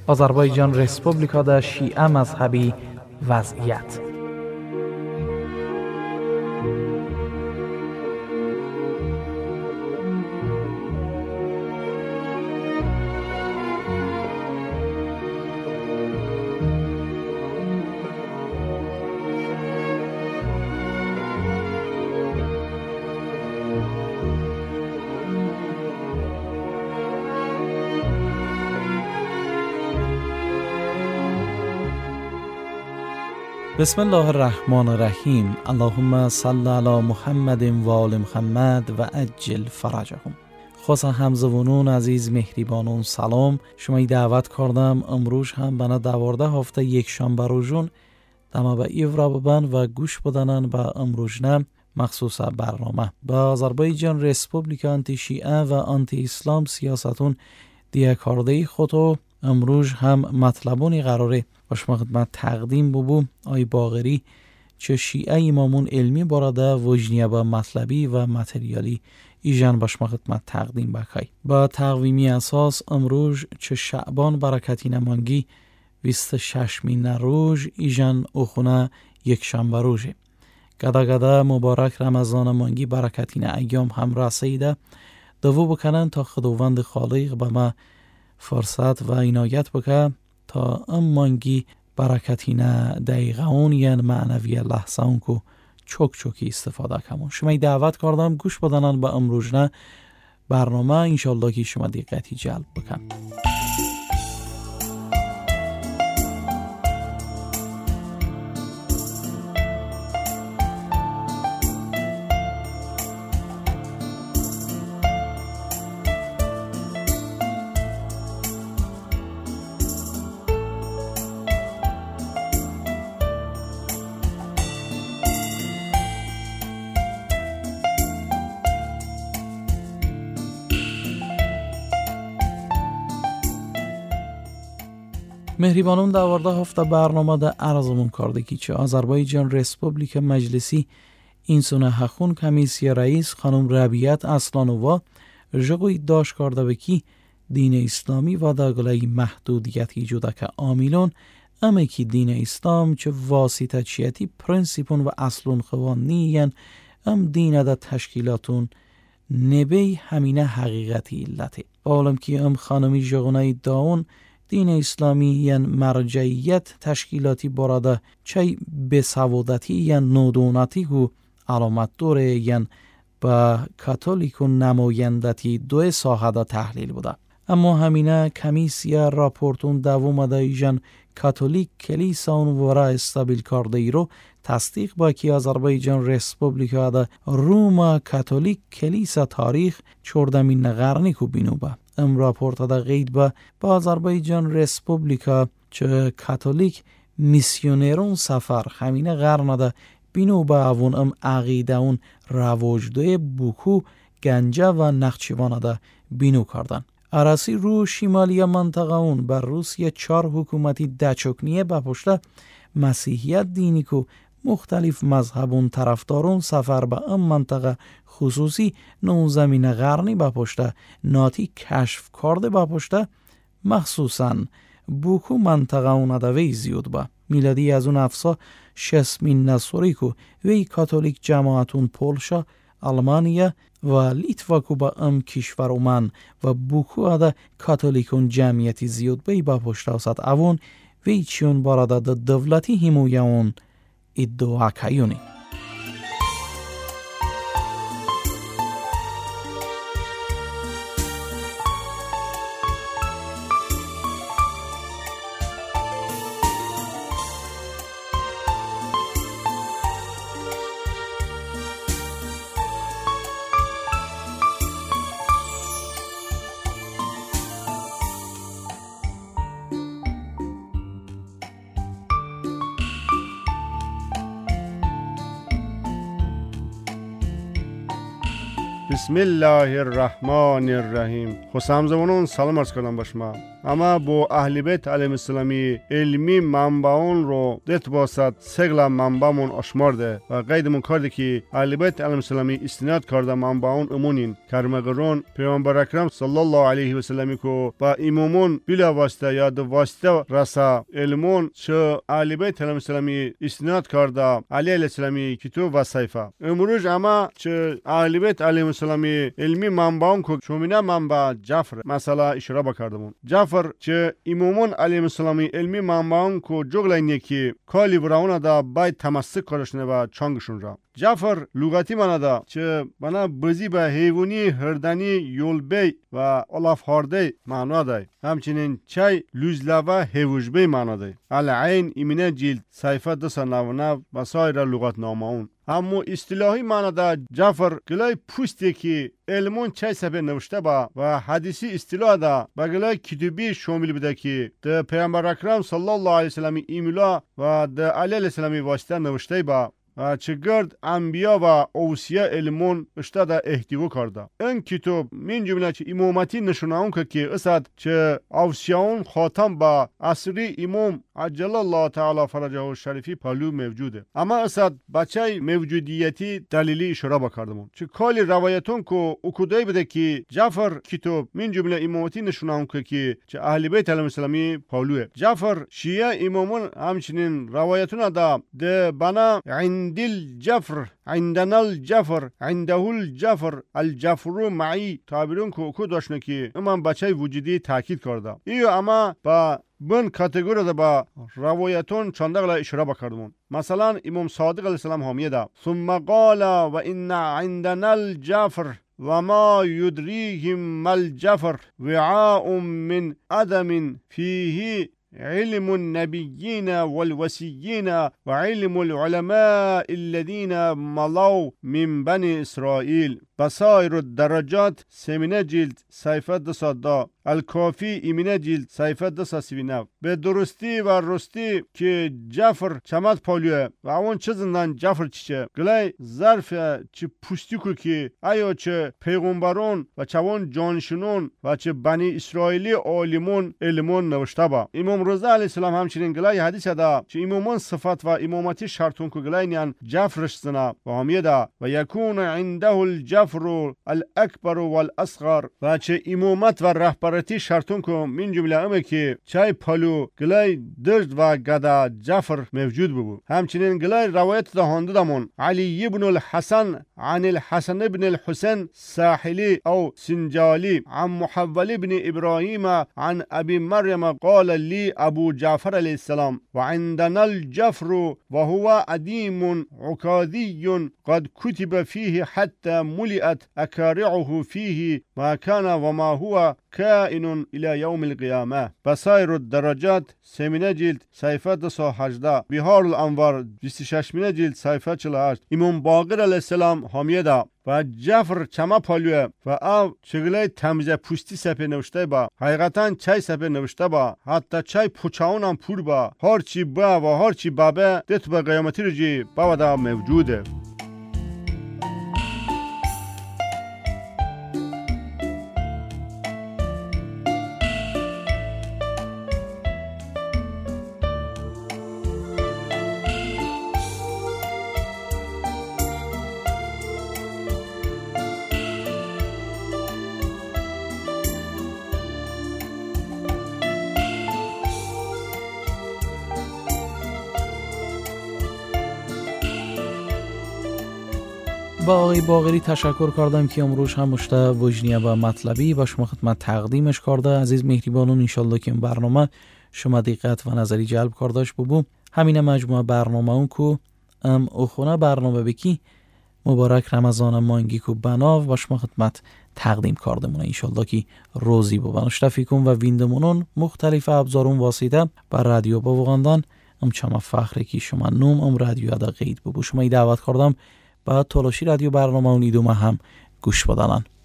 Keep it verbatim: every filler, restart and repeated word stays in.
آذربایجان رسپوبلیکا در شیعه مذهبی وضعیت. بسم الله الرحمن الرحیم. اللهم صل علی محمد و آل محمد و عجل فرجهم. خواست همزبانان عزیز مهربانان سلام. شما دعوت کردم امروز هم بنا دوارده هفته یک شنبه روزون دما به ایورا ببن و گوش بدنن به امروزنه مخصوص برنامه. با آذربایجان رسپوبلیکا آنتی شیعه و آنتی اسلام سیاستون دیگه کارده خودو امروز هم مطلبونی قراره باش ما خدمت تقدیم ببو. آی باقری چه شیعه امامون علمی براده وجنیه با مطلبی و متریالی ایجان باش ما خدمت تقدیم بکای. با تقویمی اساس امروز چه شعبان برکتی نمانگی بیست و شش مین روز ایجان اخونه یک شنبه روزه. گدا گدا مبارک رمضان مانگی برکتی نه ایام هم رسیده دوو بکنن تا خداوند خالق به ما فرصت و عنایت بکه تا ام مانگی برکتینه دقیقه اون یعنی معنوی لحظه اون که چوک چوکی استفاده کمون. شما دعوت کردم گوش بدنن به امروزنه برنامه، انشالله که شما دقتی جلب بکن. مهربانون دوارده هفته برنامه ده عرضمون کرده که چه آذربایجان رسپوبلیک مجلسی اینسونه حخون کمیسی رئیس خانم ربیعت اصلانووا جگوی داشت کرده بکی دین اسلامی و داگلای محدودیتی جوده که آمیلون اما که دین اسلام چه واسطه چیتی پرنسیپون و اصلون خوانیین ام دین ده تشکیلاتون نبی همینه حقیقتی علته. اولم که ام خانمی جگونای داون دین اسلامی ین مرجعیت تشکیلاتی براده چه بسوادتی ین نودوناتی که علامت دوره ین با کاتولیک و نمایندتی دو ساحه دا تحلیل بوده. اما همینه کمیسیا راپورتون دوم دایجن کاتولیک کلیسان ورا استابیل کرده ای رو تصدیق با که آذربایجان رسپوبلیکا دا روما کاتولیک کلیسا تاریخ چهاردهمین قرنی کو بینو با. ام راپورت دا قید با با آذربایجان رسپوبلیکا چه کاتولیک میسیونرون سفر همینه قرن دا بینو با اون ام عقیده اون رواجدوی بوکو گنجه و نخچیوان دا بینو کردن. عراسی رو شمالی منطقه اون بر روسیه چار حکومتی دچکنیه بپشته مسیحیت دینی که مختلف مذهبون طرفدارون سفر به ام منطقه خصوصی نوزمین قرنی بپشته ناتی کشف کرده بپشته مخصوصاً بوکو منطقه اون دوی زیود با میلادی از اون افسا شسمین نصوری که وی کاتولیک جماعتون پولشا آلمانیا و لیتوا که با ام کشور اومن و بوکو ادا کاتولیکون جمعیتی زیود بی با پشت اوسط اوون وی چون بارادا دا دولتی همویا اون ادعا کیونی. بسم الله الرحمن الرحیم. خوش همزمانان سلام عرض کردم با شما. اما با اهل بیت علیهم السلام علمی منبعون رو دت باسد سگل منبعمون اشمارده و قیدمون کرده که اهل بیت علیهم السلام استناد کرده منبعون امونین کرمگرون پیامبر اکرم صلی الله علیه و سلم کو با امامون بلا واسطه یا دو واسطه رسا علمون چه اهل بیت علیهم السلام استناد کرده علی علیه السلام کتاب و صحیفه امروز اما چه اهل بیت علیهم السلام علمی منبعون کو شومینه منبع جعفر مثلا اشاره بکردمون جعفر چه امامون علیهم السلام علمی منبعون کو جوگلاینه کی کالی براونه دا باید تمسک کرشنه و چانگشون را جعفر لغتی معنی دا چه بنا بزی به حیوانی هردنی یولبی و الاف هارده معنا دای همچنین چای لوزلوه هیوجبی معنا دای العین ایمینه جلد صحیفه دو سه نود و نه و سایر لغت نامون اما اصطلاحی معنی دا جعفر گلای پوستی که علمون چای سبه نوشته با و حدیثی اصطلاح دا با گلای کتبی شامل بده که ده پیامبر اکرم صلی الله علیه وسلم ایمیلا و ده علی علیه السلام واسطه نوشته با و چگرد انبیا و اوصیا علمون اشتاده احتیو کرده این کتاب من جمله چه امامتی نشونه که که اسد چه اوصیاون خاتم با عصری امام عجل الله تعالی فرجه الشریفی پلو موجوده اما اسد بچه موجودیتی دلیلی اشاره بکردمون چه کالی روایتون که اکودای بده که جعفر کتاب من جمله امامتی نشونه که که چه اهل بیت علیهم السلام پلوه جعفر شیعه امامون همچنین روایتون دا ده بنا عند دل جفر عندنا الجفر عنده الجفر الجفر معی تعبیرون که اکو داشتن که اما بچه وجودی تاکید کرده ایو اما با بن کاتگوری دا با روایتون چندقل اشاره بکردمون مثلا امام صادق علیه السلام حامیه دا ثم قال و ان عندنا الجفر وما يدريهم ما الجفر وعاء من أدم فيه علم النبيين والوسيين وعلم العلماء الذين مضوا من بني إسرائيل بصائر الدرجات سمینه جلد صحیفه دو صد الکافی ایمینه جلد صحیفه دو صد سی و نه به درستی و راستی که جعفر چمد پالیوه و اون چه زندن جعفر چیچه گلای ظرف چه پوستی کو که ایا چه پیغمبرون و چوان جانشنون و چه بنی اسرائیلی عالمون علمون نوشته با امام رضا علیه السلام همچنین گلای حدیث دا چه امامان صفت و امامتی شرطون کو گلای نیان جعفرش زنا و همیه دا و یکون عنده الجعفر الاکبر والاصغر و چه امامت و رهبرتی شرطون کو من جمله امه که چای پلو گلای درد و گدا جعفر موجود بود همچنین گلای روایت دهانده دمون علی ابن الحسن عن الحسن ابن الحسين ساحلي او سنجالي عن محول ابن ابراهيم عن ابي مريم قال لي ابو جعفر عليه السلام وعندنا الجفر وهو أديم عكاذي قد كتب فيه حتى ملئت أكارعه فيه ما كان وما هو كائن إلى يوم القيامة بصائر الدرجات سمینه جلد صحیفه دو سه هجده بهار الانوار بیست و شش جلد صحیفه چهل و هشت امام باقر علیه السلام حامیه دا و جعفر چما پالوه و او چگله تمیزه پوستی سپه نوشته با حقیقتا چای سپه نوشته با حتی چای پوچاون هم پور با هر چی با و هر چی بابه دت به قیامتی رو جی با دا موجوده با آقای باقری تشکر کردم که امروز هم مشته وجنیه و مطلبی و شما خدمت تقدیمش کرده. عزیز مهربانون انشالله که این برنامه شما دقت و نظری جلب کرداش ببو. همین مجموعه برنامه اون که ام اخونه برنامه بکی مبارک رمضان مانگی که بناو و شما خدمت تقدیم کردمونه انشالله که روزی بو. بناشته فیکم و ویندمونون مختلف ابزارون واسطه بر رادیو بوغاندان ام چما فخره که شما نوم ام رادیو ادا قید ببو. شما ای دعوت کردم با تلاشی رادیو برنامه اون ایدومه هم گوش بدانن.